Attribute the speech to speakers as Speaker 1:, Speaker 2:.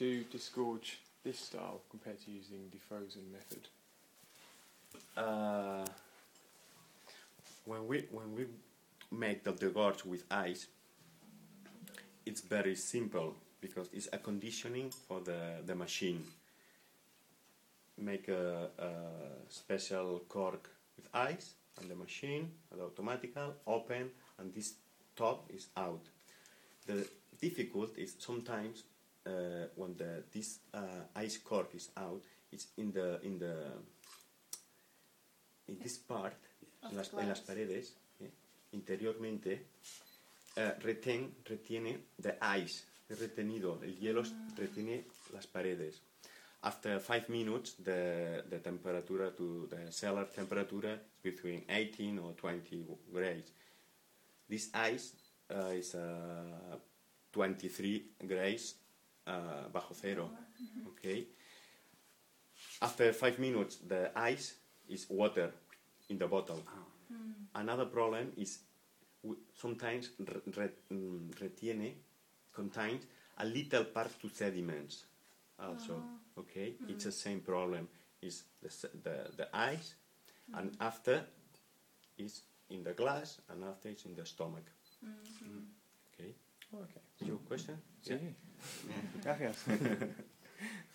Speaker 1: to disgorge this style compared to using the frozen method?
Speaker 2: When we make the degorge with ice, it's very simple because it's a conditioning for the machine. Make a special cork with ice and the machine, the automatical, open, and this top is out. The difficult is sometimes when this ice cork is out, it's in this part, en las paredes, interiormente, retiene the ice, es retenido, el hielo retiene las paredes. After 5 minutes, the temperature to the cellar temperature is between 18 or 20 grades. This ice is 23 grades bajo cero. Okay. After 5 minutes, the ice is water in the bottle. Another problem is sometimes contains a little part to sediments also. Okay, it's the same problem. Is the ice, and after is in the glass, and after it's in the stomach. Okay.
Speaker 1: Okay.
Speaker 2: Your question?
Speaker 1: Sí.
Speaker 2: Yeah.
Speaker 1: Gracias.